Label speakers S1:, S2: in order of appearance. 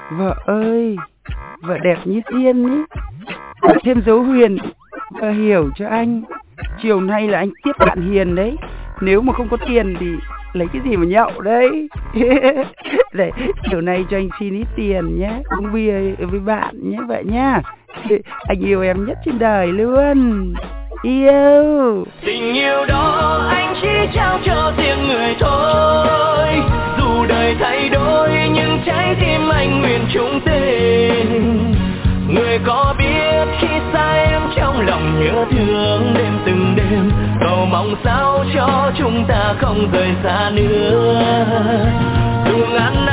S1: Vợ ơi, vợ đẹp như tiên ý. Có thêm dấu huyền, vợ hiểu cho anh. Chiều nay là anh tiếp bạn Hiền đấy. Nếu mà không có tiền thì lấy cái gì mà nhậu đấy. Để chiều nay cho anh xin ít tiền nhé, uống bia với bạn nhé vợ nhá. Anh yêu em nhất trên đời luôn. Yêu.
S2: Tình yêu đó anh chỉ trao cho riêng người thôi. Dù đời thay đổi nhưng trái tim anh nguyện chung tình. Người có biết khi xa em trong lòng nhớ thương đêm từng đêm. Cầu mong sao cho chúng ta không rời xa nữa. Dù ngắn